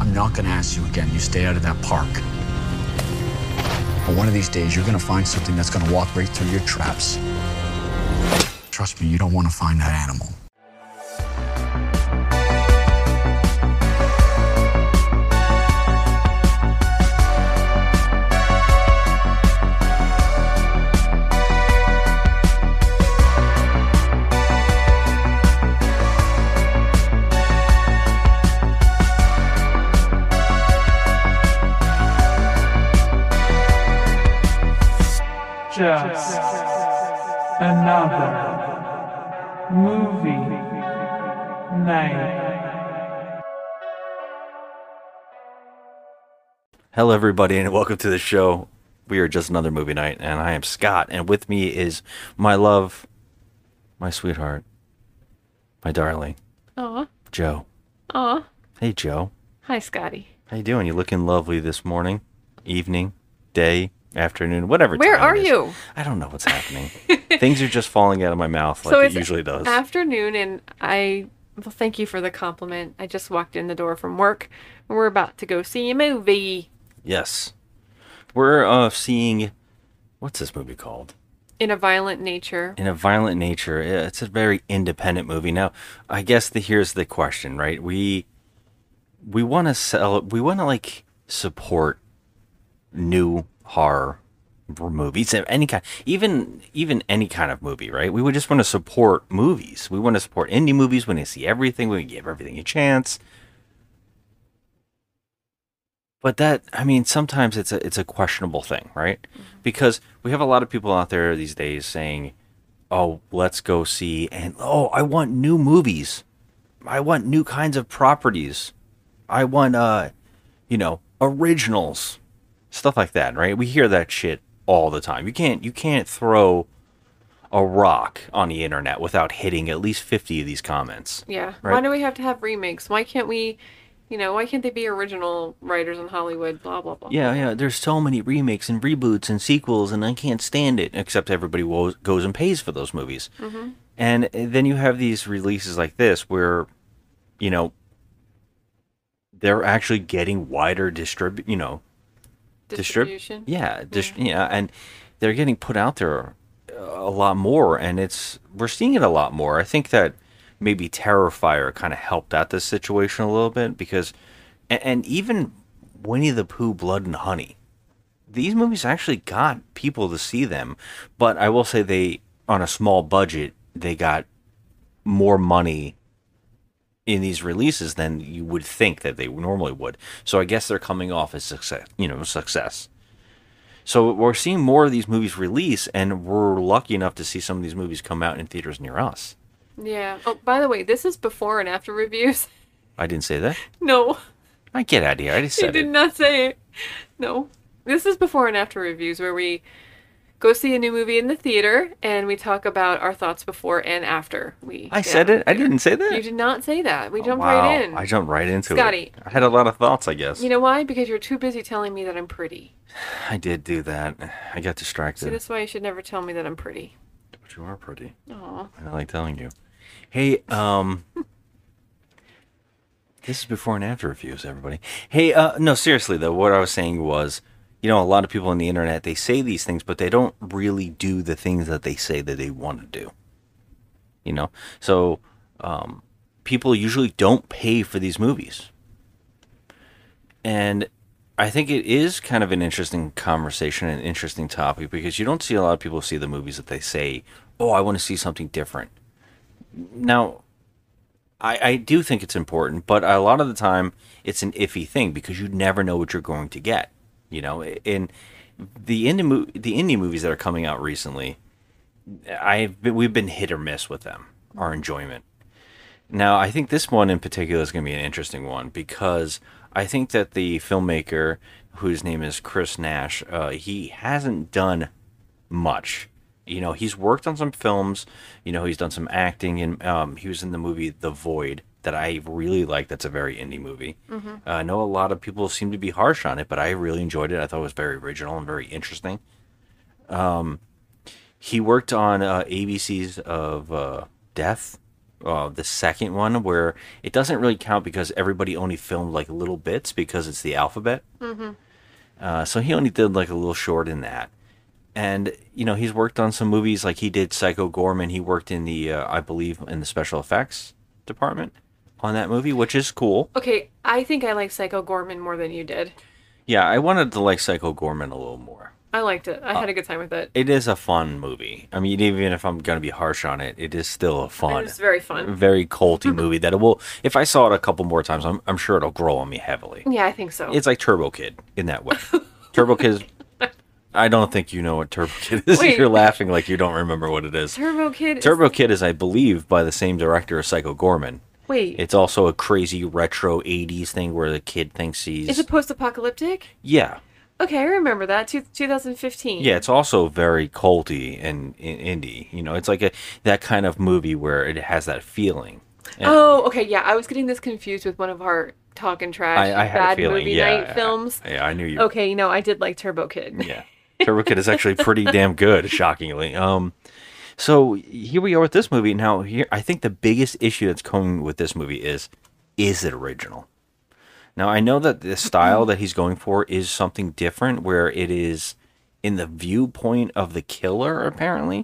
I'm not gonna ask you again. You stay out of that park. But one of these days, you're gonna find something that's gonna walk right through your traps. Trust me, you don't want to find that animal. Just another movie night. Hello, everybody, and welcome to the show. We are just another movie night, and I am Scott, and with me is my love, my sweetheart, my darling, Aw. Joe. Aw. Hey, Joe. Hi, Scotty. How you doing? You looking lovely this morning, evening, day, afternoon, whatever. Where time are it is. you? I don't know what's happening. Things are just falling out of my mouth like So it it's usually does. Afternoon, and well, thank you for the compliment. I just walked in the door from work, and we're about to go see a movie. Yes. We're seeing, what's this movie called? In a Violent Nature. In a Violent Nature. Yeah, it's a very independent movie. Now, I guess here's the question, right? We want to support new horror movies of any kind, even any kind of movie, right? We would just want to support movies. We want to support indie movies. We want to see everything. We give everything a chance. But that, I mean, sometimes it's a questionable thing, right? Mm-hmm. Because we have a lot of people out there these days saying, "Oh, let's go see," and I want new movies. I want new kinds of properties. I want originals. Stuff like that, right? We hear that shit all the time. You can't throw a rock on the internet without hitting at least 50 of these comments. Yeah. Right? Why do we have to have remakes? Why can't we, why can't they be original writers in Hollywood? Blah, blah, blah. Yeah. There's so many remakes and reboots and sequels, and I can't stand it, except everybody goes and pays for those movies. Mm-hmm. And then you have these releases like this where, they're actually getting wider distribution. And they're getting put out there a lot more, and we're seeing it a lot more. I think that maybe Terrifier kind of helped out this situation a little bit because, and even Winnie the Pooh, Blood and Honey, these movies actually got people to see them. But I will say they, on a small budget, they got more money in these releases than you would think that they normally would. So I guess they're coming off as success. So we're seeing more of these movies release, and we're lucky enough to see some of these movies come out in theaters near us. Yeah. Oh, by the way, this is before and after reviews. I didn't say that. No. I get out of here. I just said it. You did not say it. No. This is before and after reviews where we go see a new movie in the theater, and we talk about our thoughts before and after I said it? I didn't say that? You did not say that. We jumped wow. right in. I jumped right into Scotty, it. I had a lot of thoughts, I guess. You know why? Because you're too busy telling me that I'm pretty. I did do that. I got distracted. See, that's why you should never tell me that I'm pretty. But you are pretty. Aw. I like telling you. Hey, this is before and after reviews, everybody. Hey, no, seriously, though, what I was saying was, a lot of people on the internet, they say these things, but they don't really do the things that they say that they want to do. So people usually don't pay for these movies. And I think it is kind of an interesting conversation, an interesting topic, because you don't see a lot of people see the movies that they say, I want to see something different. Now, I do think it's important, but a lot of the time it's an iffy thing because you never know what you're going to get. In the indie movies that are coming out recently, we've been hit or miss with them, our enjoyment. Now, I think this one in particular is going to be an interesting one because I think that the filmmaker, whose name is Chris Nash, he hasn't done much. He's worked on some films. He's done some acting, and he was in the movie The Void that I really like. That's a very indie movie. Mm-hmm. I know a lot of people seem to be harsh on it, but I really enjoyed it. I thought it was very original and very interesting. He worked on ABC's of Death, the second one, where it doesn't really count because everybody only filmed like little bits because it's the alphabet. So he only did like a little short in that. And, he's worked on some movies, like he did Psycho Gorman. He worked in the, I believe, in the special effects department on that movie, which is cool. Okay, I think I like Psycho Gorman more than you did. Yeah, I wanted to like Psycho Gorman a little more. I liked it. I had a good time with it. It is a fun movie. I mean, even if I'm going to be harsh on it, it is still a fun. It was very fun. Very culty movie that it will, if I saw it a couple more times, I'm sure it'll grow on me heavily. Yeah, I think so. It's like Turbo Kid in that way. Turbo Kid I don't think you know what Turbo Kid is. Wait. You're laughing like you don't remember what it is. Turbo Kid. Turbo Kid is, I believe, by the same director as Psycho Gorman. Wait. It's also a crazy retro 80s thing where the kid thinks he's... Is it post-apocalyptic? Yeah. Okay, I remember that. 2015. Yeah, it's also very culty and indie. It's like that kind of movie where it has that feeling. And Oh, okay, yeah. I was getting this confused with one of our Talkin' Trash I had a bad feeling. movie Yeah, night films. Yeah, I knew you. Okay, I did like Turbo Kid. Yeah. Turbo Kid is actually pretty damn good, shockingly. So here we are with this movie. Now, here I think the biggest issue that's coming with this movie is it original? Now, I know that the style that he's going for is something different, where it is in the viewpoint of the killer, apparently.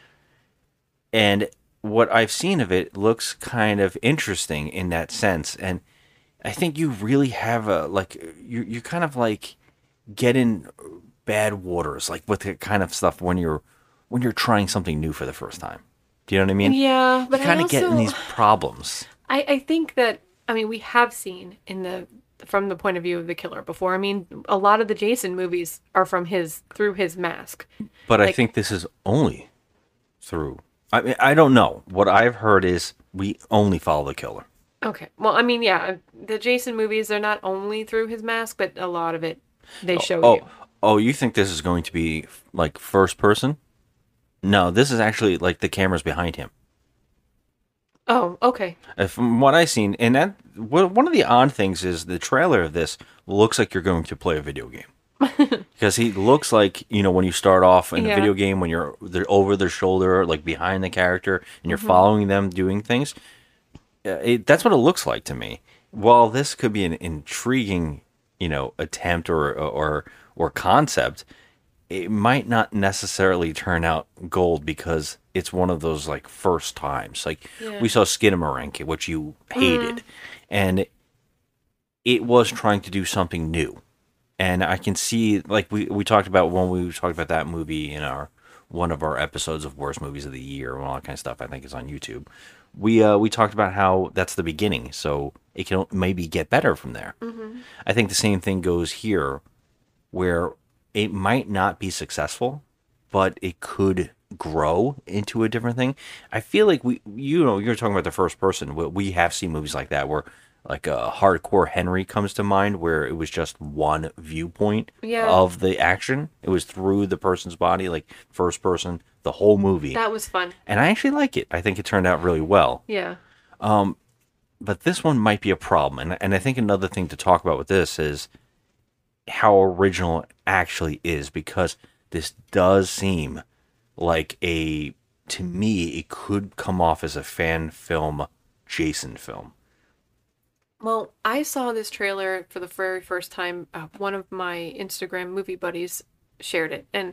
And what I've seen of it looks kind of interesting in that sense. And I think you really have you kind of like get in bad waters, like with the kind of stuff when you're trying something new for the first time. Do you know what I mean? Yeah, but you kind I of get in also- these problems. I think that, we have seen from the point of view of the killer before. I mean, a lot of the Jason movies are through his mask. But I Like- think this is only through. I mean, I don't know. What I've heard is we only follow the killer. Okay. Well, yeah, the Jason movies are not only through his mask, but a lot of it they show you. Oh, you think this is going to be like first person? No, this is actually like the camera's behind him. Oh, okay. From what I've seen, and one of the odd things is the trailer of this looks like you're going to play a video game. Because he looks like, when you start off in a Yeah. video game, when they're over their shoulder, like behind the character, and you're Mm-hmm. following them doing things. That's what it looks like to me. While this could be an intriguing, attempt or concept, it might not necessarily turn out gold because it's one of those like first times. Like Yeah. we saw Skinamarink, which you hated, and it was trying to do something new. And I can see, like we talked about when we talked about that movie in one of our episodes of worst movies of the year and all that kind of stuff. I think is on YouTube. We talked about how that's the beginning, so it can maybe get better from there. I think the same thing goes here, where it might not be successful, but it could grow into a different thing. I feel like you're talking about the first person. We have seen movies like that where like a Hardcore Henry comes to mind, where it was just one viewpoint Yeah. of the action. It was through the person's body, like first person, the whole movie. That was fun. And I actually like it. I think it turned out really well. Yeah. But this one might be a problem. And I think another thing to talk about with this is how original it actually is, because this does seem like to me, it could come off as a fan film, Jason film. Well, I saw this trailer for the very first time. One of my Instagram movie buddies shared it, and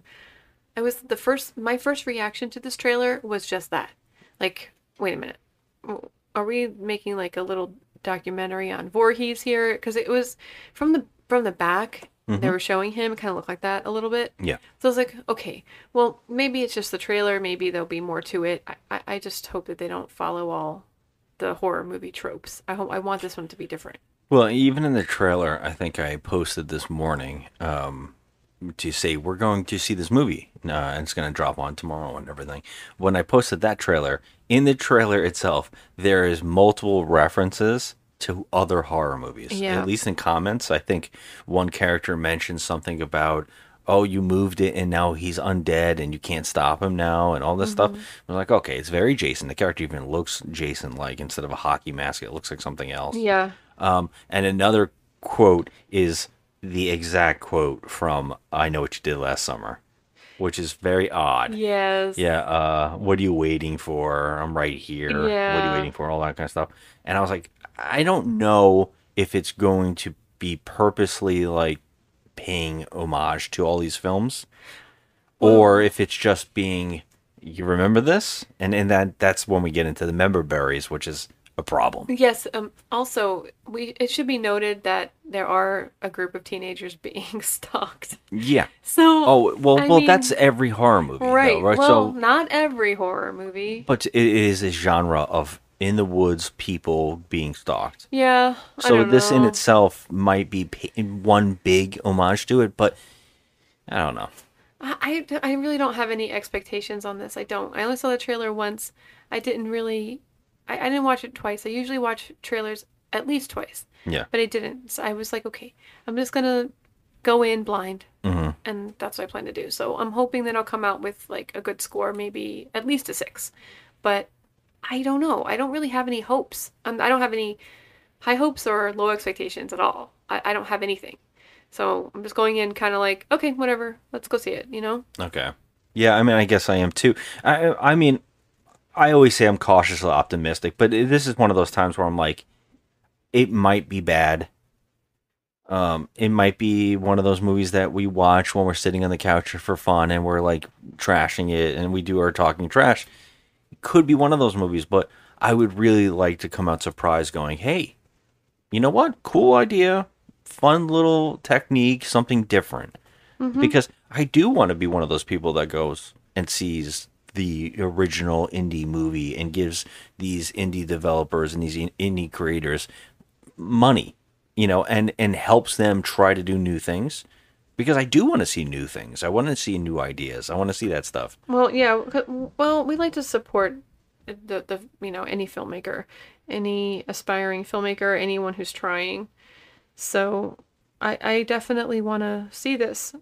my first reaction to this trailer was just that. Like, wait a minute. Are we making like a little documentary on Voorhees here? Because it was from the back. They were showing him. It kind of looked like that a little bit. Yeah. So I was like, okay, well, maybe it's just the trailer. Maybe there'll be more to it. I just hope that they don't follow all the horror movie tropes. I want this one to be different. Well, even in the trailer, I think I posted this morning to say we're going to see this movie, and it's going to drop on tomorrow and everything. When I posted that trailer, in the trailer itself, there is multiple references to other horror movies. Yeah. At least in comments, I think one character mentioned something about, oh, you moved it and now he's undead and you can't stop him now and all this stuff. I'm like, okay, it's very Jason. The character even looks Jason-like. Instead of a hockey mask, it looks like something else. Yeah. And another quote is the exact quote from I Know What You Did Last Summer. which is very odd. Yes. Yeah, what are you waiting for? I'm right here. What are you Yeah. waiting for? All that kind of stuff. And I was like, I don't know if it's going to be purposely like paying homage to all these films, or if it's just being, you remember this? And that's when we get into the member berries, which is a problem. Yes. Also, it should be noted that there are a group of teenagers being stalked. Yeah. So. Oh, well, I well, mean, that's every horror movie, right. though, right? Well, So, not every horror movie. but it is a genre of in the woods people being stalked. Yeah. I So don't this in know. itself might be one big homage to it, but I don't know. I really don't have any expectations on this. I don't. I only saw the trailer once. I didn't really. I didn't watch it twice. I usually watch trailers at least twice, Yeah. but I didn't. So I was like, okay, I'm just gonna go in blind, Hmm. and that's what I plan to do. So I'm hoping that I'll come out with like a good score, maybe at least a 6. But I don't know. I don't really have any hopes. I don't have any high hopes or low expectations at all. I don't have anything. So I'm just going in kind of like, okay, whatever. Let's go see it, you know? Okay. Yeah, I mean, I guess I am too. I mean, I always say I'm cautiously optimistic, but this is one of those times where I'm like, it might be bad. It might be one of those movies that we watch when we're sitting on the couch for fun and we're like trashing it and we do our talking trash. It could be one of those movies, but I would really like to come out surprised going, hey, you know what? Cool idea. Fun little technique, something different. Because I do want to be one of those people that goes and sees the original indie movie and gives these indie developers and these indie creators money, and helps them try to do new things. Because I do want to see new things. I want to see new ideas. I want to see that stuff. Well, yeah. Well, we like to support the any filmmaker, any aspiring filmmaker, anyone who's trying. So I definitely want to see this.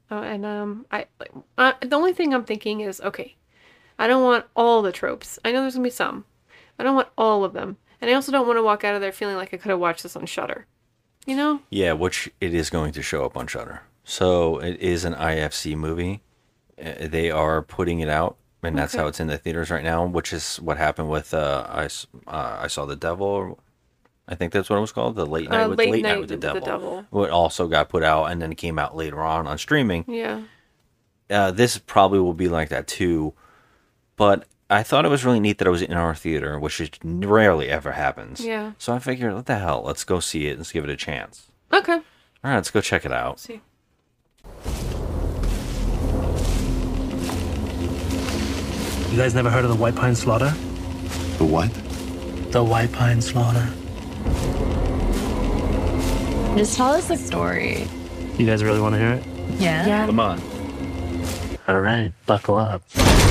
The only thing I'm thinking is, okay, I don't want all the tropes. I know there's gonna be some. I don't want all of them, and I also don't want to walk out of there feeling like I could have watched this on Shudder. You know? Yeah, which it is going to show up on Shudder. So it is an IFC movie. They are putting it out, and that's Okay. how it's in the theaters right now. Which is what happened with I Saw the Devil. I think that's what it was called, the Late Night with Late Night Night with the with the Devil. Devil. What also got put out and then it came out later on streaming. Yeah. This probably will be like that too, but I thought it was really neat that it was in our theater, which is rarely ever happens. Yeah. So I figured, what the hell? Let's go see it. Let's give it a chance. Okay. All right, let's go check it out. See. You guys never heard of the White Pine Slaughter? The what? The White Pine Slaughter. Just tell us the story. You guys really want to hear it? Yeah. Come on. All right, buckle up.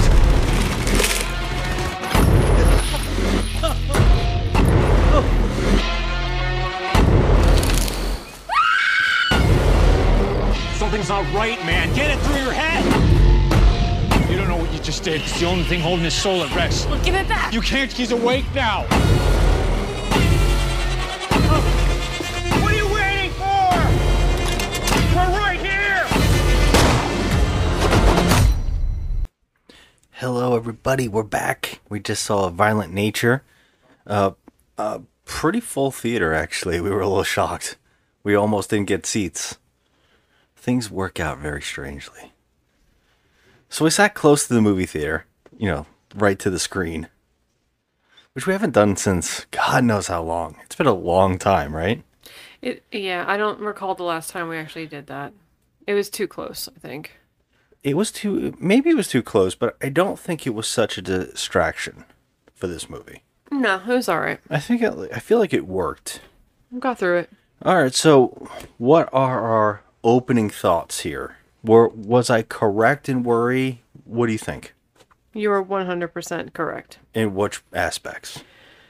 Something's not right, man. Get it through your head. You don't know what you just did. It's the only thing holding his soul at rest. Well, give it back. You can't. He's awake now. What are you waiting for? We're right here. Hello, everybody. We're back. We just saw Violent Nature. Pretty full theater, actually. We were a little shocked. We almost didn't get seats. Things work out very strangely. So we sat close to the movie theater, right to the screen, which we haven't done since God knows how long. It's been a long time, right? Yeah, I don't recall the last time we actually did that. It was too close, I think. Maybe it was too close, but I don't think it was such a distraction for this movie. No, it was all right. I feel like it worked. Got through it. All right, so what are our opening thoughts here? Was I correct in worry? What do you think? You were 100% correct. In which aspects?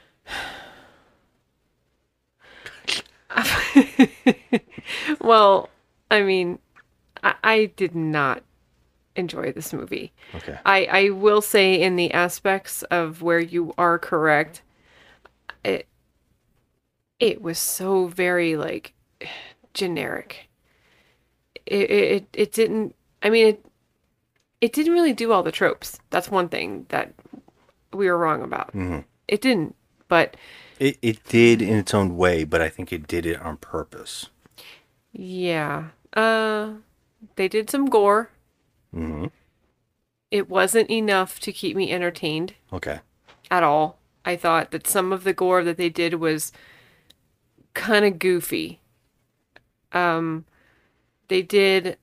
Well, I mean, I did not enjoy this movie. Okay. I will say in the aspects of where you are correct, it was so very like generic. It didn't. I mean, it didn't really do all the tropes. That's one thing that we were wrong about. It didn't, but It did in its own way, but I think it did it on purpose. yeah. They did some gore. Mm-hmm. It wasn't enough to keep me entertained Okay. at all. I thought that some of the gore that they did was kind of goofy. They did.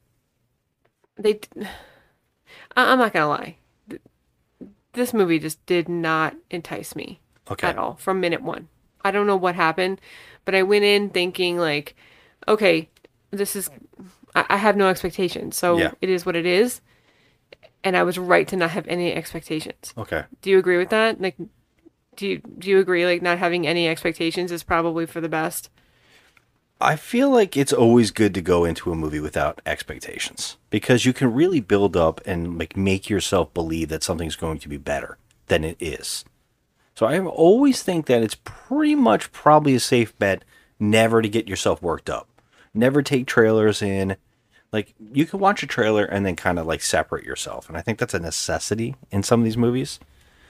I'm not gonna lie. This movie just did not entice me Okay. at all from minute one. I don't know what happened, but I went in thinking like, okay, this is. I have no expectations, so Yeah. it is what it is, and I was right to not have any expectations. Okay. Do you agree with that? Like, do you agree like not having any expectations is probably for the best? I feel like it's always good to go into a movie without expectations because you can really build up and like make yourself believe that something's going to be better than it is. So I always think that it's pretty much probably a safe bet never to get yourself worked up. Never take trailers in. Like you can watch a trailer and then kind of like separate yourself. And I think that's a necessity in some of these movies.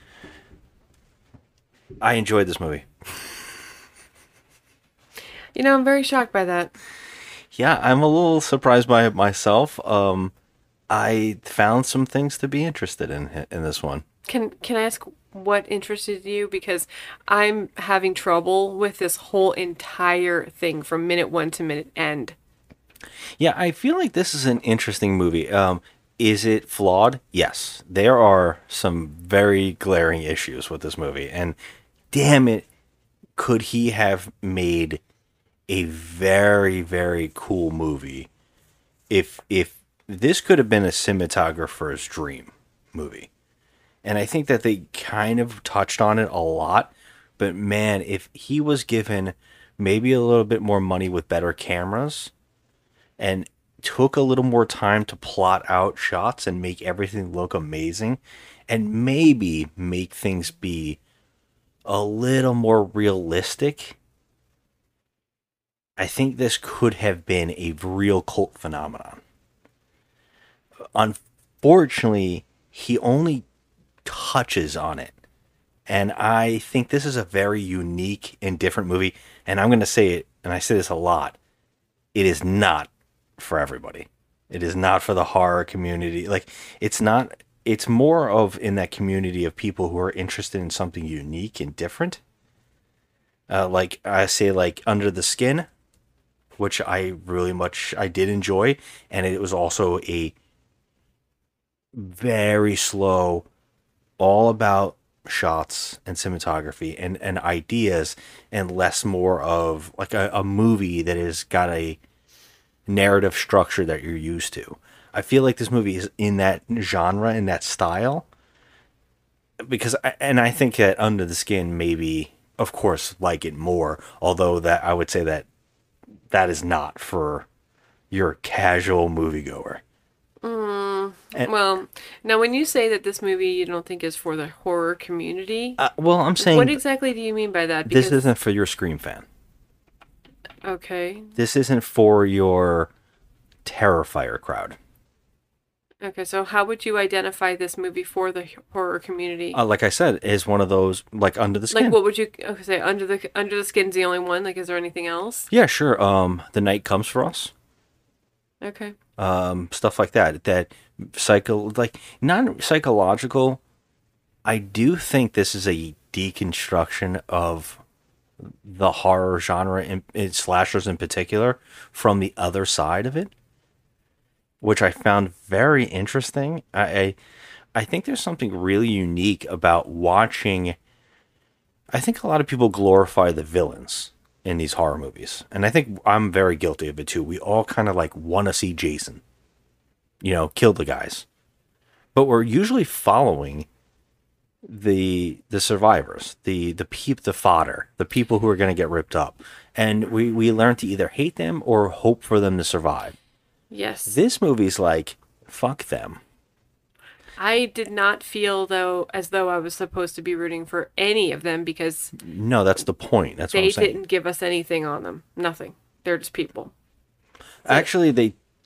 I enjoyed this movie. You know, I'm very shocked by that. Yeah, I'm a little surprised by it myself. I found some things to be interested in this one. Can I ask what interested you? Because I'm having trouble with this whole entire thing from minute one to minute end. Yeah, I feel like this is an interesting movie. Is it flawed? Yes. There are some very glaring issues with this movie. And damn it, could he have made a very, very cool movie if this could have been a cinematographer's dream movie. And I think that they kind of touched on it a lot. But man, if he was given maybe a little bit more money with better cameras and took a little more time to plot out shots and make everything look amazing and maybe make things be a little more realistic, I think this could have been a real cult phenomenon. Unfortunately, he only touches on it. And I think this is a very unique and different movie. And I'm going to say it, and I say this a lot, it is not for everybody. It is not for the horror community. Like, it's not, it's more of in that community of people who are interested in something unique and different. Like I say, like Under the Skin, which I did enjoy. And it was also a very slow, all about shots and cinematography and ideas, and less more of like a movie that has got a narrative structure that you're used to. I feel like this movie is in that genre, in that style, because I think that Under the Skin maybe, of course, like it more, although that I would say that is not for your casual moviegoer. Well, now when you say that this movie you don't think is for the horror community, Well, I'm saying what exactly do you mean by that? this isn't for your Scream fan. Okay. This isn't for your Terrifier crowd. Okay, so how would you identify this movie for the horror community? Like I said, is one of those like Under the Skin. Like, what would you say? Under the Skin's the only one. Like, is there anything else? Yeah, sure. The Night Comes for Us. Okay. Stuff like that. That not psychological. I do think this is a deconstruction of the horror genre in slashers in particular from the other side of it, which I found very interesting. I think there's something really unique about watching. I think a lot of people glorify the villains in these horror movies, and I think I'm very guilty of it too. We all kind of like want to see Jason, kill the guys, but we're usually following the survivors, the fodder, the people who are going to get ripped up, and we learn to either hate them or hope for them to survive. Yes. This movie's like, fuck them. I did not feel as though I was supposed to be rooting for any of them because No, that's the point. That's what they I'm saying. didn't give us anything on them. Nothing. They're just people. Actually, they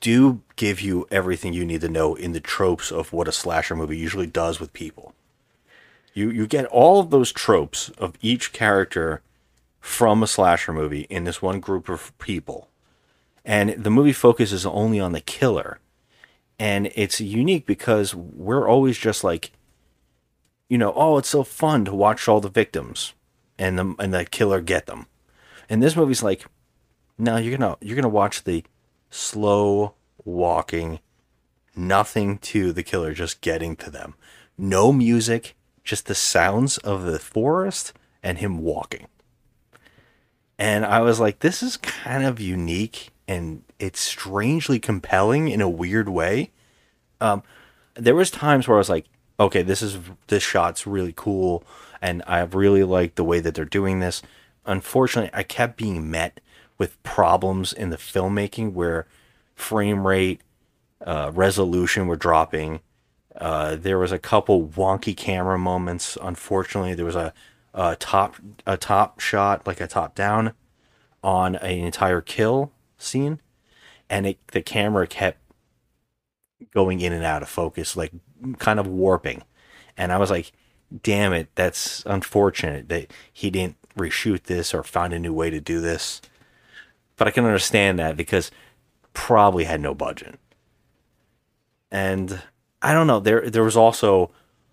do give you everything you need to know in the tropes of what a slasher movie usually does with people. You get all of those tropes of each character from a slasher movie in this one group of people. And the movie focuses only on the killer. And it's unique because we're always just like, oh, it's so fun to watch all the victims and the killer get them. And this movie's like, no, you're gonna watch the slow walking, nothing to the killer, just getting to them. No music, just the sounds of the forest and him walking. And I was like, this is kind of unique and it's strangely compelling in a weird way. There was times where I was like, okay, this shot's really cool and I really like the way that they're doing this. Unfortunately, I kept being met with problems in the filmmaking where frame rate, resolution were dropping. There was a couple wonky camera moments. Unfortunately, there was a top shot, like a top down on an entire kill scene, and the camera kept going in and out of focus, like kind of warping. And I was like, damn it, that's unfortunate that he didn't reshoot this or find a new way to do this. But I can understand that because probably had no budget. And I don't know, there was also,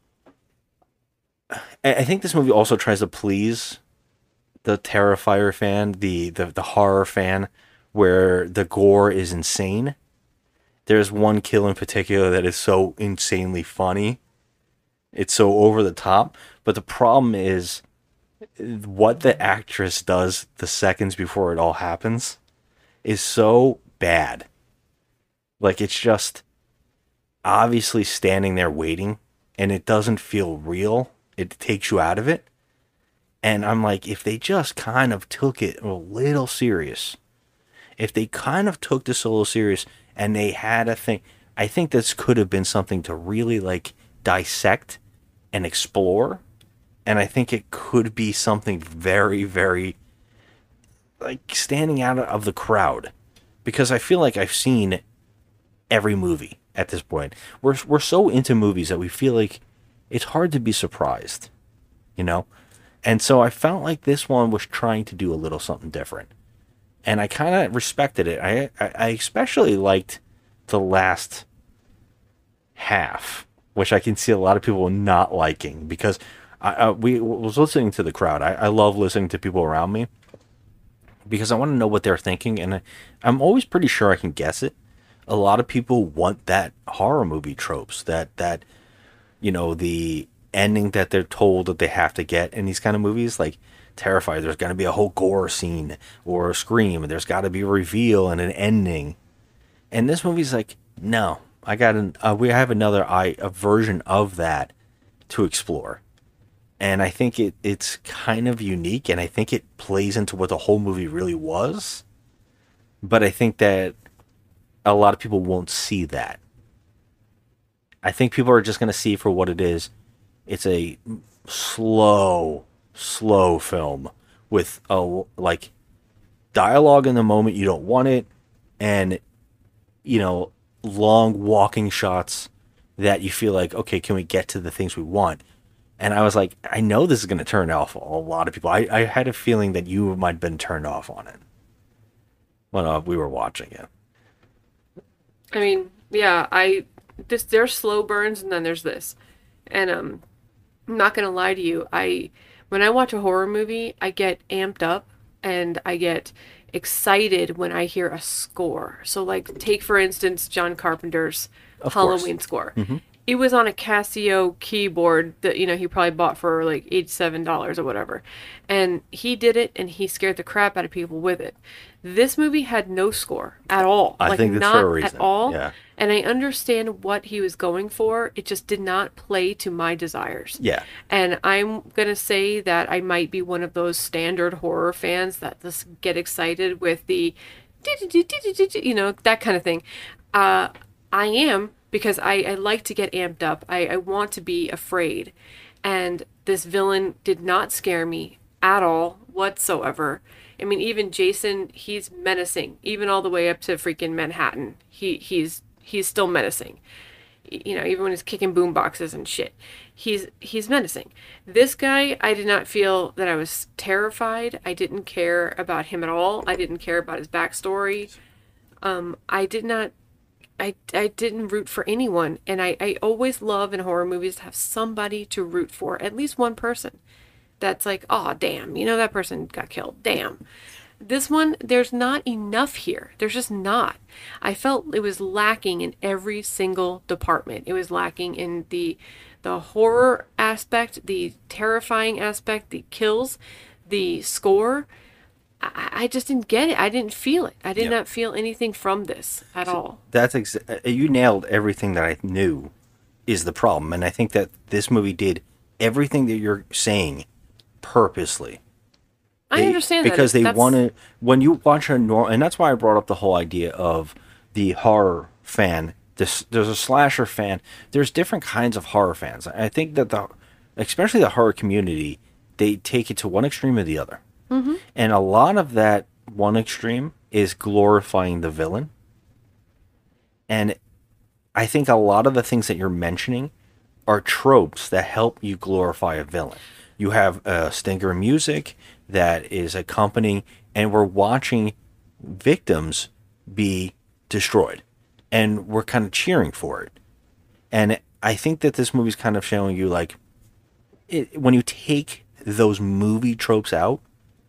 I think this movie also tries to please the Terrifier fan, the horror fan, where the gore is insane. There's one kill in particular that is so insanely funny. It's so over the top. But the problem is what the actress does the seconds before it all happens is so bad. Like, it's just obviously standing there waiting, and it doesn't feel real. It takes you out of it. And I'm like, if they just kind of took it a little serious, if they kind of took this a little serious and they had a thing, I think this could have been something to really like dissect and explore. And I think it could be something very, very like standing out of the crowd, because I feel like I've seen every movie at this point. We're so into movies that we feel like it's hard to be surprised, And so I felt like this one was trying to do a little something different. And I kind of respected it. I especially liked the last half, which I can see a lot of people not liking, because we was listening to the crowd. I love listening to people around me because I want to know what they're thinking, and I'm always pretty sure I can guess it. A lot of people want that horror movie tropes, that the ending that they're told that they have to get in these kind of movies, like Terrifier. There's going to be a whole gore scene or a scream, and there's got to be a reveal and an ending. And this movie's like, no, we have a version of that to explore. And I think it's kind of unique, and I think it plays into what the whole movie really was. But I think that a lot of people won't see that. I think people are just going to see for what it is. It's a slow film with like dialogue in the moment you don't want it, and long walking shots that you feel like, okay, can we get to the things we want? And I was like, I know this is going to turn off a lot of people. I had a feeling that you might have been turned off on it when we were watching it. I mean, yeah, there's slow burns and then there's this. And I'm not going to lie to you. When I watch a horror movie, I get amped up and I get excited when I hear a score. So like take for instance John Carpenter's Halloween score. Mm-hmm. It was on a Casio keyboard that he probably bought for like $87 or whatever. And he did it and he scared the crap out of people with it. This movie had no score at all. I think that's for a reason. At all. Yeah. And I understand what he was going for. It just did not play to my desires. Yeah. And I'm going to say that I might be one of those standard horror fans that just get excited with the, that kind of thing. I am, because I like to get amped up. I want to be afraid. And this villain did not scare me at all whatsoever. I mean, even Jason, he's menacing, even all the way up to freaking Manhattan. He's still menacing. You know, even when he's kicking boom boxes and shit, he's menacing. This guy, I did not feel that I was terrified. I didn't care about him at all. I didn't care about his backstory. I didn't root for anyone. And I always love in horror movies to have somebody to root for, at least one person that's like, oh, damn, you know, that person got killed. Damn. This one, there's not enough here. There's just not. I felt it was lacking in every single department. It was lacking in the horror aspect, the terrifying aspect, the kills, the score. I just didn't get it. I didn't feel it. I did not feel anything from this at all. That's you nailed everything that I knew is the problem, and I think that this movie did everything that you're saying purposely. I understand that. Because they want to, when you watch a normal, and that's why I brought up the whole idea of the horror fan. There's a slasher fan. There's different kinds of horror fans. I think that especially the horror community, they take it to one extreme or the other. Mm-hmm. And a lot of that one extreme is glorifying the villain. And I think a lot of the things that you're mentioning are tropes that help you glorify a villain. You have stinger music that is accompanying, and we're watching victims be destroyed, and we're kind of cheering for it. And I think that this movie's kind of showing you, like, when you take those movie tropes out,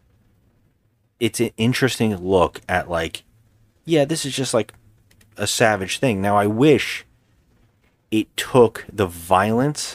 it's an interesting look at, like, yeah, this is just like a savage thing. Now, I wish it took the violence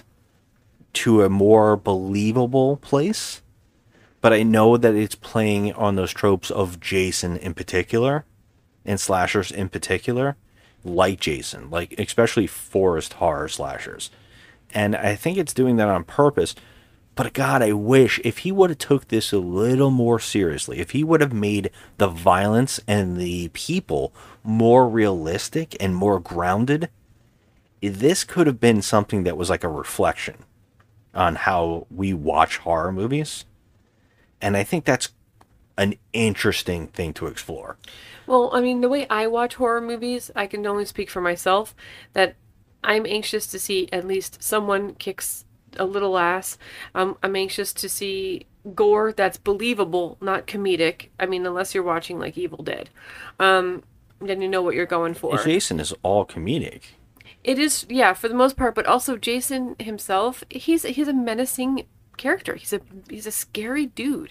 to a more believable place, but I know that it's playing on those tropes of Jason in particular, and slashers in particular, like Jason, like especially forest horror slashers. And I think it's doing that on purpose. But God, I wish if he would have took this a little more seriously, if he would have made the violence and the people more realistic and more grounded, this could have been something that was like a reflection on how we watch horror movies. And I think that's an interesting thing to explore. Well, I mean, the way I watch horror movies, I can only speak for myself, that I'm anxious to see at least someone kicks a little ass. I'm anxious to see gore that's believable, not comedic. I mean, unless you're watching like Evil Dead. Then you know what you're going for. Jason is all comedic. It is, yeah, for the most part, but also Jason himself, he's a menacing character. He's a scary dude.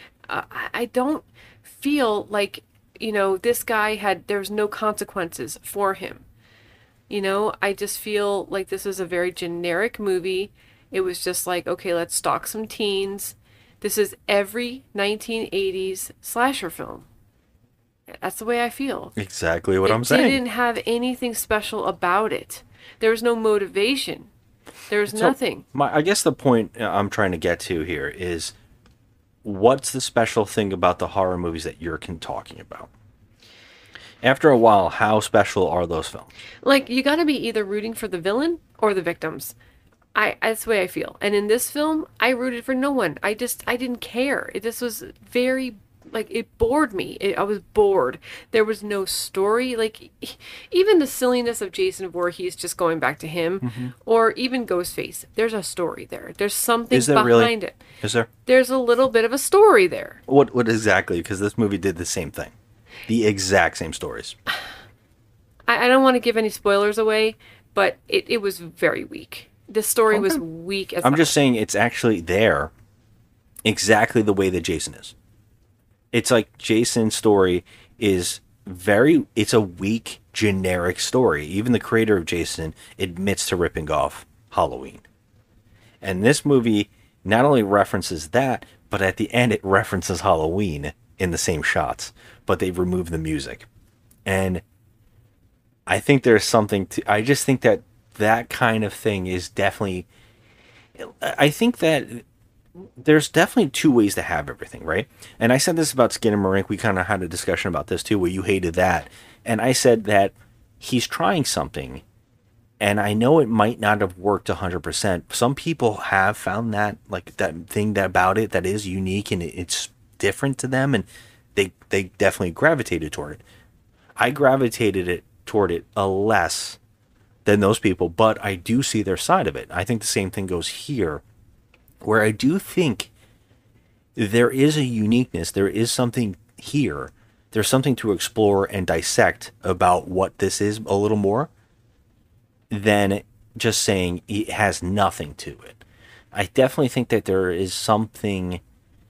I don't feel like, you know, this guy there's no consequences for him. You know, I just feel like this is a very generic movie. It was just like, okay, let's stalk some teens. This is every 1980s slasher film. That's the way I feel. Exactly what I'm saying. It didn't have anything special about it. There was no motivation. There was nothing. I guess the point I'm trying to get to here is, what's the special thing about the horror movies that you're talking about? After a while, how special are those films? Like, you got to be either rooting for the villain or the victims. That's the way I feel. And in this film, I rooted for no one. I didn't care. This was very, like, it bored me. I was bored. There was no story. Like, even the silliness of Jason Voorhees just going back to him, or even Ghostface. There's a story there. There's something behind it. Is there? There's a little bit of a story there. What exactly? Because this movie did the same thing. The exact same stories. I don't want to give any spoilers away, but it was very weak. The story was weak as I'm just saying it's actually there exactly the way that Jason is. It's like Jason's story is it's a weak, generic story. Even the creator of Jason admits to ripping off Halloween. And this movie not only references that, but at the end it references Halloween in the same shots, but they remove the music. And I think there's something I just think that kind of thing is definitely, I think that there's definitely two ways to have everything, right? And I said this about Skinamarink. We kind of had a discussion about this too, where you hated that. And I said that he's trying something, and I know it might not have worked 100%. Some people have found that, like, that thing about it that is unique and it's different to them. And They definitely gravitated toward it. I gravitated toward it a less than those people, but I do see their side of it. I think the same thing goes here, where I do think there is a uniqueness. There is something here. There's something to explore and dissect about what this is a little more than just saying it has nothing to it. I definitely think that there is something,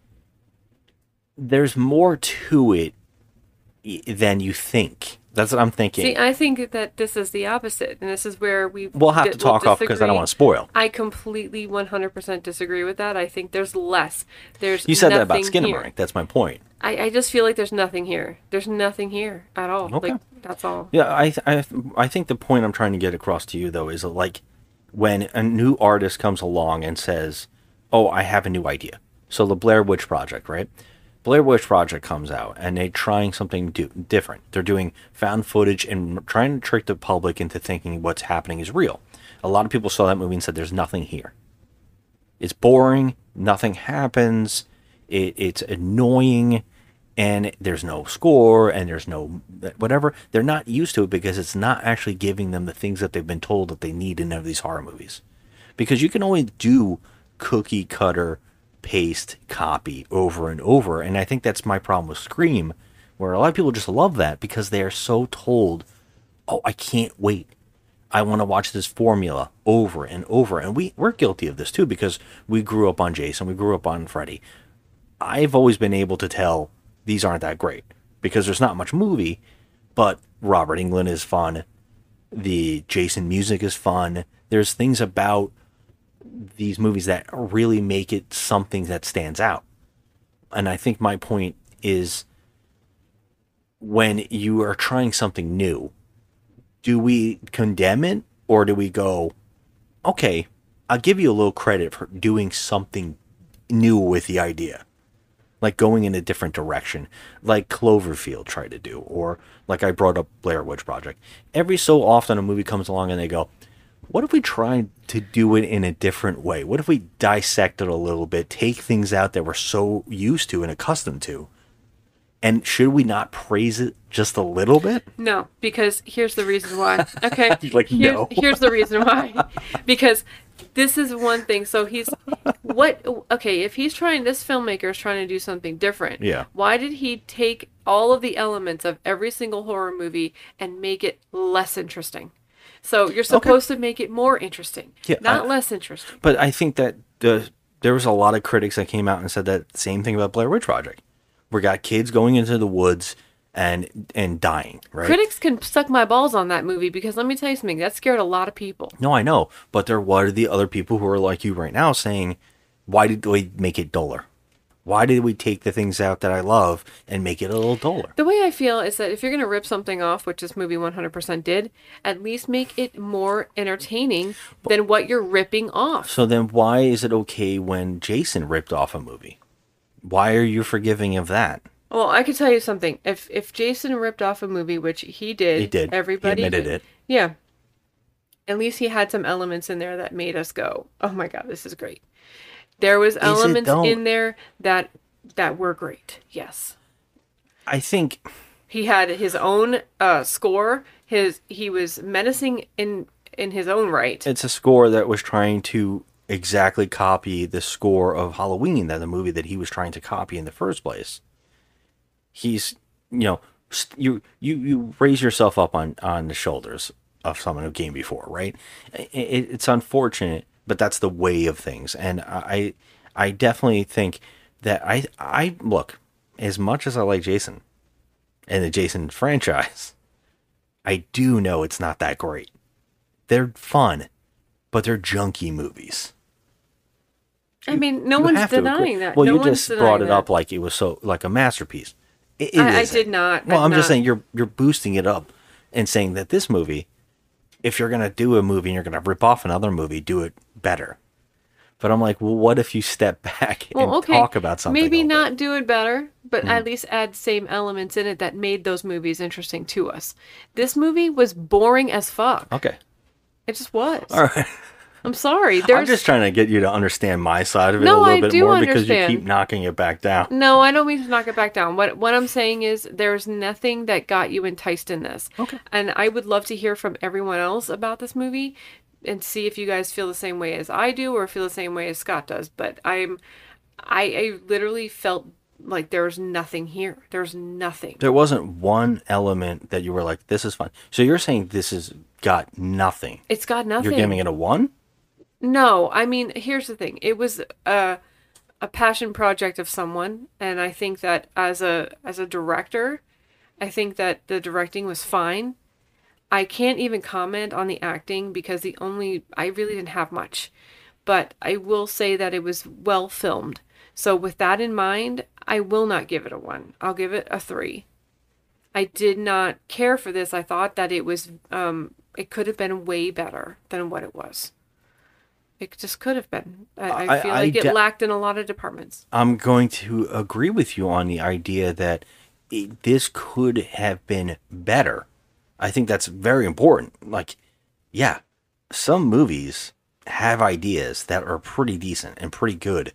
there's more to it than you think. That's what I'm thinking. See, I think that this is the opposite, and this is where We'll have to talk off because I don't want to spoil. I completely 100% disagree with that. I think there's less. There's You said that about nothing here. Skinamarink. That's my point. I just feel like there's nothing here. There's nothing here at all. Okay. Like, that's all. Yeah, I think the point I'm trying to get across to you, though, is like when a new artist comes along and says, oh, I have a new idea. So the Blair Witch Project, right? Blair Witch Project comes out and they're trying something different. They're doing found footage and trying to trick the public into thinking what's happening is real. A lot of people saw that movie and said there's nothing here. It's boring. Nothing happens. It's annoying. And there's no score and there's no whatever. They're not used to it because it's not actually giving them the things that they've been told that they need in these horror movies. Because you can only do cookie cutter paste copy over and over, and I think that's my problem with Scream, where a lot of people just love that because they are so told, oh, I can't wait, I want to watch this formula over and over. And we're guilty of this too because we grew up on Jason, we grew up on Freddy. I've always been able to tell these aren't that great because there's not much movie, but Robert Englund is fun, the Jason music is fun, there's things about these movies that really make it something that stands out. And I think my point is when you are trying something new, do we condemn it or do we go, okay, I'll give you a little credit for doing something new with the idea, like going in a different direction, like Cloverfield tried to do, or like I brought up Blair Witch Project. Every so often a movie comes along and they go, what if we tried to do it in a different way? What if we dissect it a little bit, take things out that we're so used to and accustomed to? And should we not praise it just a little bit? No, because here's the reason why. Okay. Like, no. Here's the reason why. Because this is one thing. So if this filmmaker is trying to do something different. Yeah. Why did he take all of the elements of every single horror movie and make it less interesting? So you're supposed to make it more interesting, not less interesting. But I think that there was a lot of critics that came out and said that same thing about Blair Witch Project. We got kids going into the woods and dying, right? Critics can suck my balls on that movie because let me tell you something, that scared a lot of people. No, I know. But there were the other people who are like you right now saying, why did we make it duller? Why did we take the things out that I love and make it a little duller? The way I feel is that if you're going to rip something off, which this movie 100% did, at least make it more entertaining than what you're ripping off. So then why is it okay when Jason ripped off a movie? Why are you forgiving of that? Well, I could tell you something. If Jason ripped off a movie, which he did. He did. Everybody He admitted it. Yeah. At least he had some elements in there that made us go, oh my God, this is great. There was elements in there that were great. Yes. I think he had his own score. He was menacing in his own right. it's a score that was trying to exactly copy the score of Halloween, that the movie that he was trying to copy in the first place. He's, you raise yourself up on the shoulders of someone who came before, right? It's unfortunate, but that's the way of things. And I definitely think that I look, as much as I like Jason and the Jason franchise, I do know it's not that great. They're fun, but they're junky movies. I mean, no one's denying that. Well, no you just brought it up like it was so like a masterpiece. I did not. Well, I'm just saying you're boosting it up and saying that this movie, if you're gonna do a movie and you're gonna rip off another movie, do it better. But I'm like, well, what if you step back and talk about something? Maybe not do it better, but at least add same elements in it that made those movies interesting to us. This movie was boring as fuck. Okay. It just was. All right. I'm sorry. I'm just trying to get you to understand my side of it a No, little I bit do more because you understand. keep knocking it back down. No, I don't mean to knock it back down. What I'm saying is there's nothing that got you enticed in this. Okay. And I would love to hear from everyone else about this movie and see if you guys feel the same way as I do or feel the same way as Scott does. But I literally felt like there's nothing here. There's nothing. There wasn't one element that you were like, this is fun. So you're saying this has got nothing. It's got nothing. You're giving it a 1? No, I mean, here's the thing. It was a passion project of someone, and I think that as a director, I think that the directing was fine. I can't even comment on the acting because I really didn't have much. But I will say that it was well filmed. So with that in mind, I will not give it a 1. I'll give it a 3. I did not care for this. I thought that it was it could have been way better than what it was. It just could have been. I feel like it lacked in a lot of departments. I'm going to agree with you on the idea that this could have been better. I think that's very important. Like, yeah, some movies have ideas that are pretty decent and pretty good,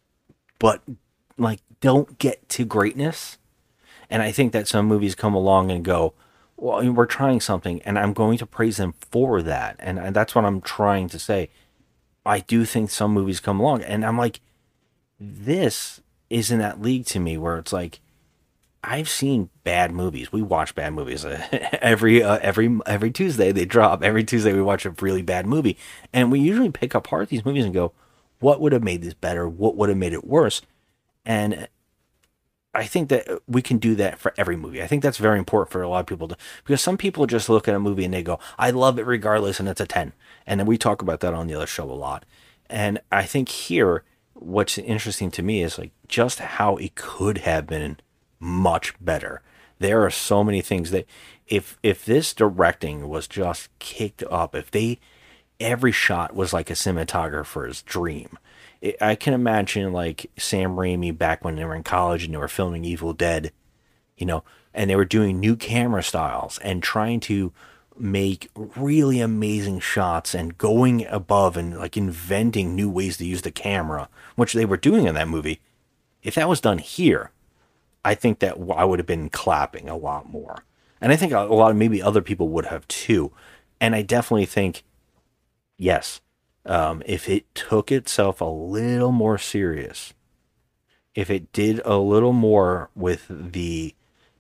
but like don't get to greatness. And I think that some movies come along and go, well, we're trying something, and I'm going to praise them for that. And that's what I'm trying to say. I do think some movies come along, and I'm like, this is in that league to me where it's like, I've seen bad movies. We watch bad movies every Tuesday. They drop every Tuesday. We watch a really bad movie, and we usually pick apart these movies and go, what would have made this better? What would have made it worse? And I think that we can do that for every movie. I think that's very important for a lot of people because some people just look at a movie and they go, I love it regardless, and it's a 10. And then we talk about that on the other show a lot. And I think here, what's interesting to me is like just how it could have been much better. There are so many things that if this directing was just kicked up, every shot was like a cinematographer's dream. I can imagine like Sam Raimi back when they were in college and they were filming Evil Dead, and they were doing new camera styles and trying to make really amazing shots and going above and like inventing new ways to use the camera, which they were doing in that movie. If that was done here, I think that I would have been clapping a lot more. And I think a lot of maybe other people would have too. And I definitely think, yes, if it took itself a little more serious, if it did a little more with the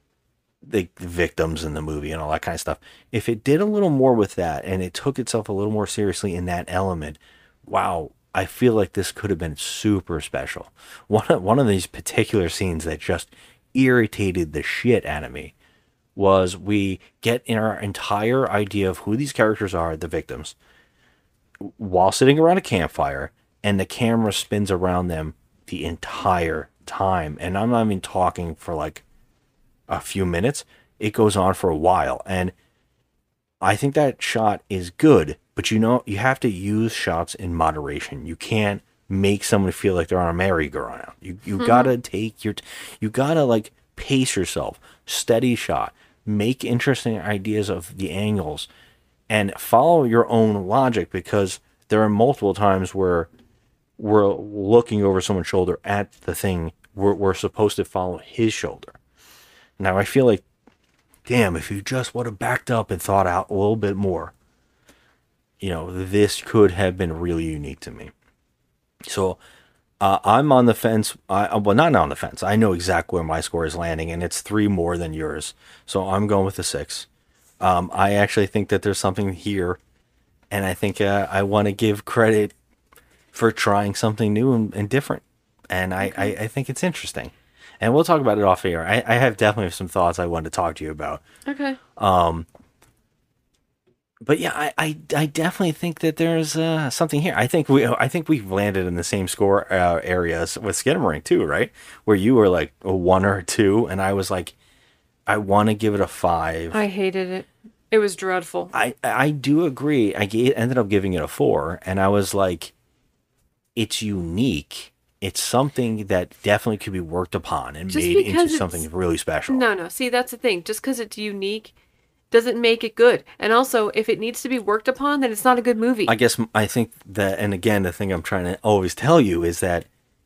victims in the movie and all that kind of stuff, if it did a little more with that and it took itself a little more seriously in that element, wow, I feel like this could have been super special. One of these particular scenes that just irritated the shit out of me was we get in our entire idea of who these characters are, the victims, while sitting around a campfire, and the camera spins around them the entire time. And I'm not even talking for like a few minutes. It goes on for a while. And I think that shot is good, but you have to use shots in moderation. You can't make someone feel like they're on a merry-go-round. You gotta you gotta like pace yourself, steady shot, make interesting ideas of the angles, and follow your own logic, because there are multiple times where we're looking over someone's shoulder at the thing we're supposed to follow his shoulder. Now I feel like, damn, if you just would have backed up and thought out a little bit more, this could have been really unique to me. So I'm on the fence. Well, not on the fence. I know exactly where my score is landing, and it's 3 more than yours. So I'm going with a 6. I actually think that there's something here, and I think I want to give credit for trying something new and different. And I think it's interesting. And we'll talk about it off air. I have definitely some thoughts I want to talk to you about. Okay. But yeah, I definitely think that there's something here. I think we've landed in the same score areas with Skinamarink too, right? Where you were like a 1 or a 2, and I was like, I want to give it a 5. I hated it. It was dreadful. I do agree. Ended up giving it a 4, and I was like, it's unique. It's something that definitely could be worked upon and made into something really special. No. See, that's the thing. Just because it's unique, doesn't make it good. And also, if it needs to be worked upon, then it's not a good movie. I think that, and again, the thing I'm trying to always tell you is that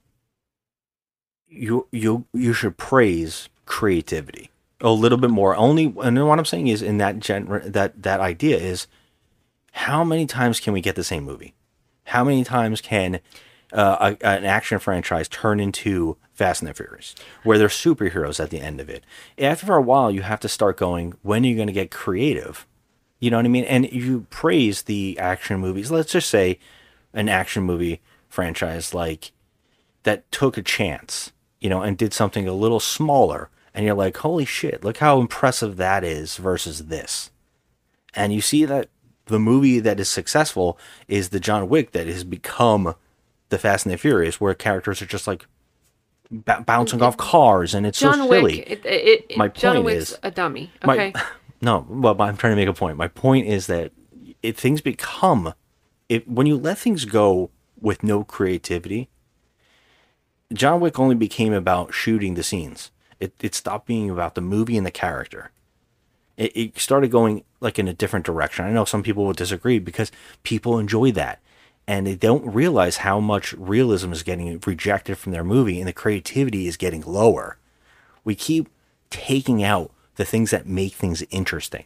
you should praise creativity a little bit more. Only, and then what I'm saying is, in that that idea is, how many times can we get the same movie? How many times can an action franchise turn into Fast and the Furious, where there's superheroes at the end of it? After a while, you have to start going, when are you going to get creative? You know what I mean? And you praise the action movies. Let's just say an action movie franchise like that took a chance, and did something a little smaller. And you're like, holy shit, look how impressive that is versus this. And you see that the movie that is successful is the John Wick that has become the Fast and the Furious, where characters are just like bouncing off cars, and it's John so Wick, silly. My John point Wick's is a dummy. Okay. Well, I'm trying to make a point. My point is that things become, when you let things go with no creativity, John Wick only became about shooting the scenes. It stopped being about the movie and the character. It started going like in a different direction. I know some people will disagree because people enjoy that, and they don't realize how much realism is getting rejected from their movie, and the creativity is getting lower. We keep taking out the things that make things interesting.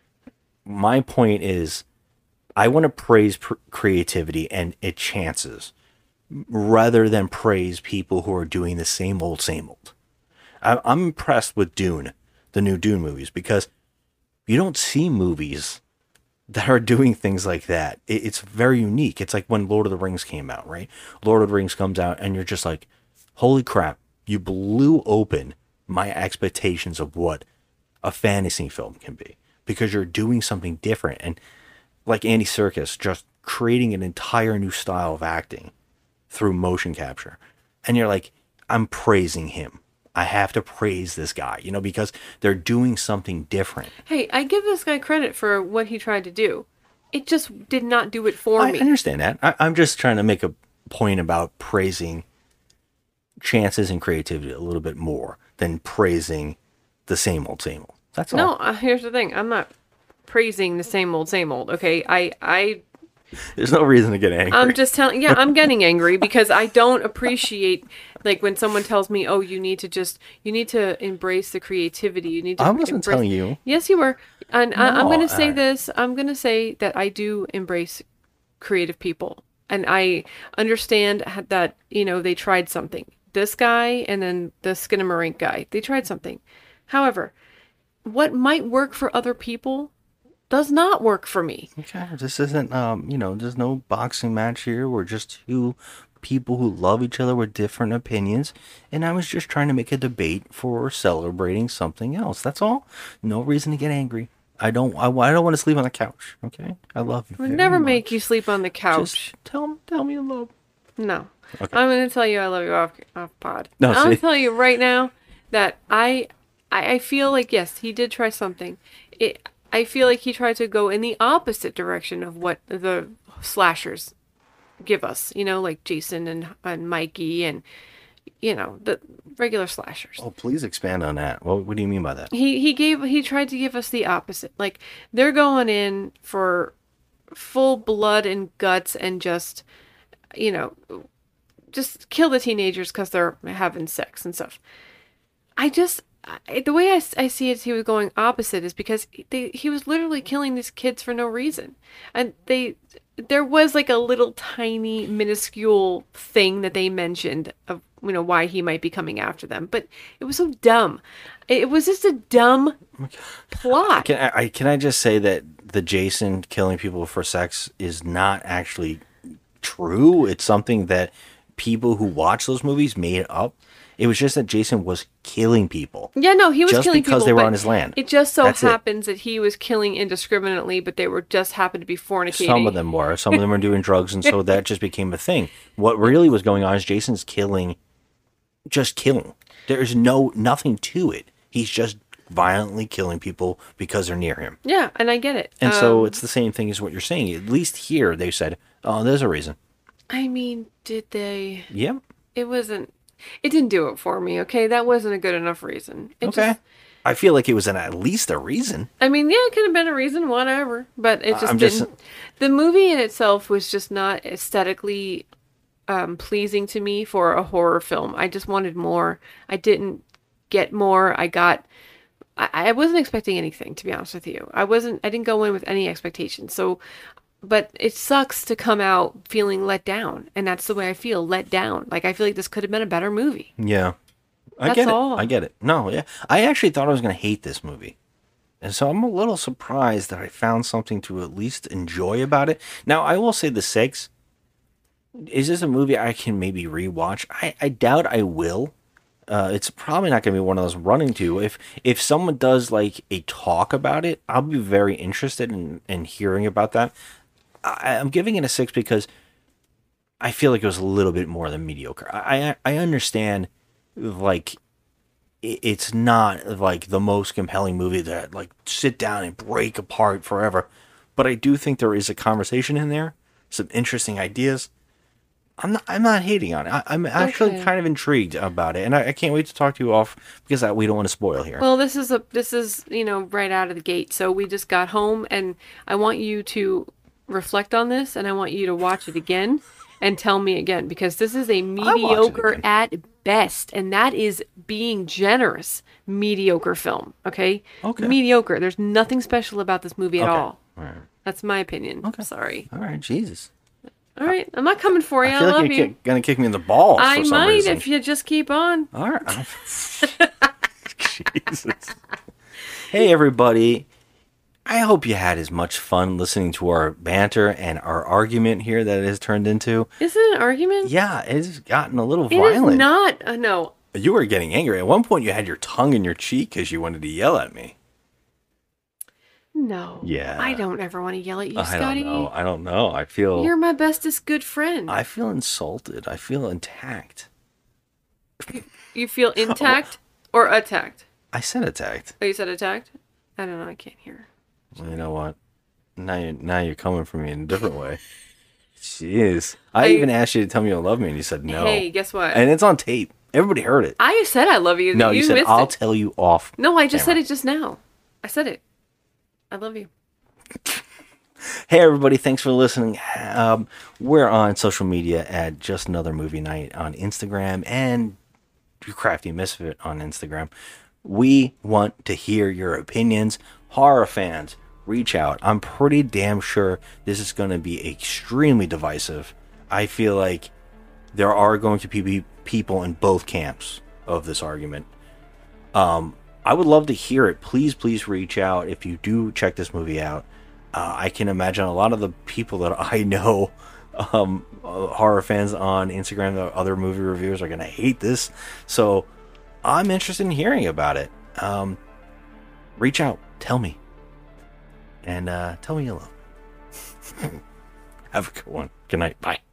My point is, I want to praise creativity and its chances, rather than praise people who are doing the same old, same old. I'm impressed with Dune, the new Dune movies, because you don't see movies that are doing things like that. It's very unique. It's like when Lord of the Rings came out, right? Lord of the Rings comes out and you're just like, holy crap, you blew open my expectations of what a fantasy film can be, because you're doing something different. And like Andy Serkis, just creating an entire new style of acting through motion capture. And you're like, I'm praising him. I have to praise this guy, because they're doing something different. Hey, I give this guy credit for what he tried to do. It just did not do it for me. I understand that. I'm just trying to make a point about praising chances and creativity a little bit more than praising the same old, same old. That's all. No, here's the thing. I'm not praising the same old, okay? I There's no reason to get angry. I'm just telling, I'm getting angry because I don't appreciate, like, when someone tells me, oh, you need to embrace the creativity. You need to I wasn't telling you. Yes, you were. And I'm going to say alright. this. I'm going to say that I do embrace creative people. And I understand that, they tried something. This guy and then the Skinamarink guy, they tried something. However, what might work for other people does not work for me. Okay, this isn't, there's no boxing match here. We're just two people who love each other with different opinions. And I was just trying to make a debate for celebrating something else. That's all. No reason to get angry. I don't want to sleep on the couch. Okay, I love you. I would very never much. make you sleep on the couch. Just tell me you love. No. Okay. I'm going to tell you I love you off pod. No, I'll see? tell you right now that I feel like, yes, he did try something. I feel like he tried to go in the opposite direction of what the slashers give us, like Jason and Mikey and, the regular slashers. Oh, please expand on that. What do you mean by that? He tried to give us the opposite. Like, they're going in for full blood and guts and just kill the teenagers because they're having sex and stuff. The way I see it, he was going opposite is because he was literally killing these kids for no reason. And there was like a little tiny minuscule thing that they mentioned of, why he might be coming after them. But it was so dumb. It was just a dumb plot. Can I just say that the Jason killing people for sex is not actually true? It's something that people who watch those movies made up. It was just that Jason was killing people. Yeah, no, he was just killing because people. they were but on his land. It just so That's it. happens that he was killing indiscriminately, but they just happened to be fornicating. Some of them were. Some of them were doing drugs, and so that just became a thing. What really was going on is Jason's killing. There's nothing to it. He's just violently killing people because they're near him. Yeah, and I get it. And so it's the same thing as what you're saying. At least here they said, oh, there's a reason. I mean, did they? Yep. It didn't do it for me, okay? That wasn't a good enough reason. Okay. I feel like it was at least a reason. I mean, yeah, it could have been a reason, whatever. But it just I'm didn't. just- The movie in itself was just not aesthetically pleasing to me for a horror film. I just wanted more. I didn't get more. I wasn't expecting anything, to be honest with you. I didn't go in with any expectations. So, but it sucks to come out feeling let down. And that's the way I feel, let down. Like, I feel like this could have been a better movie. Yeah. I That's get it. all. I get it. No, yeah. I actually thought I was going to hate this movie. And so I'm a little surprised that I found something to at least enjoy about it. Now, I will say The Six. Is this a movie I can maybe rewatch? I doubt I will. It's probably not going to be one of those running to. If someone does like a talk about it, I'll be very interested in hearing about that. I'm giving it a 6 because I feel like it was a little bit more than mediocre. I understand, like, it's not like the most compelling movie that like sit down and break apart forever, but I do think there is a conversation in there, some interesting ideas. I'm not hating on it. I'm actually Okay. kind of intrigued about it, and I can't wait to talk to you off because we don't want to spoil here. Well, this is right out of the gate. So we just got home, and I want you to reflect on this, and I want you to watch it again and tell me again, because this is a mediocre again. at best, and that is being generous. Mediocre film, okay? Okay. Mediocre. There's nothing special about this movie at Okay. all. All right. That's my opinion. Sorry. All right, Jesus. All right, I'm not coming for you. I I, feel love like you. you're gonna kick me in the balls. I for some might reason. if you just keep on. All right. Jesus. Hey, everybody. I hope you had as much fun listening to our banter and our argument here that it has turned into. Is it an argument? Yeah, it's gotten a little It violent. is not. No. You were getting angry. At one point, you had your tongue in your cheek because you wanted to yell at me. No. Yeah. I don't ever want to yell at you, I Scotty. don't know. I feel You're my bestest good friend. I feel insulted. I feel attacked. You feel intact or attacked? I said attacked. Oh, you said attacked? I don't know. I can't hear. Well, you know what? Now you're coming for me in a different way. Jeez. I even asked you to tell me you love me, and you said no. Hey, guess what? And it's on tape. Everybody heard it. I said I love you. No, you said missed I'll it. tell you off. No, I just said camera. it just now. I said it. I love you. Hey, everybody. Thanks for listening. We're on social media at Just Another Movie Night on Instagram and Crafty Misfit on Instagram. We want to hear your opinions. Horror fans, reach out. I'm pretty damn sure this is going to be extremely divisive. I feel like there are going to be people in both camps of this argument. I would love to hear it. Please reach out if you do check this movie out. I can imagine a lot of the people that I know, horror fans on Instagram, the other movie reviewers, are going to hate this. So I'm interested in hearing about it. Reach out. Tell me. And tell me you love. Have a good one. Good night. Bye.